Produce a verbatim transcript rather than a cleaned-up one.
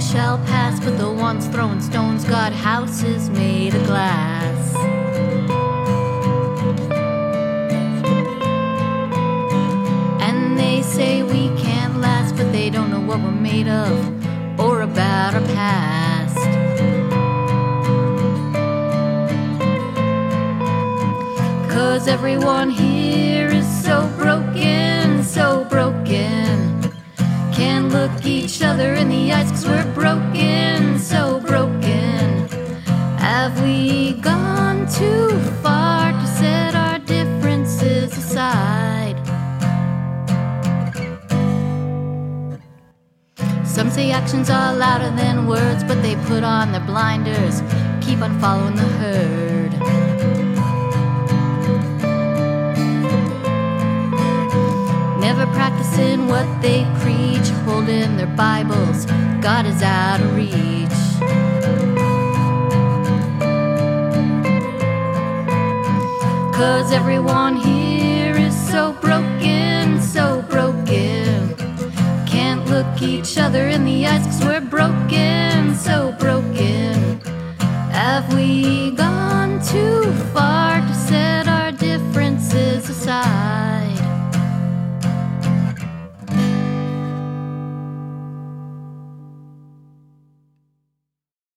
shall pass, but the ones throwing stones got houses made of glass. And they say we can't last, but they don't know what we're made of or about our past. Cause everyone here is so broken, so broken. Can't look each other in the eyes cause we're broken, so broken. Have we gone too far to set our differences aside? Some say actions are louder than words, but they put on their blinders, keep on following the herd. Never practicing what they preach, holding their Bibles, God is out of reach. Cause everyone here is so broken, so broken. Can't look each other in the eyes cause we're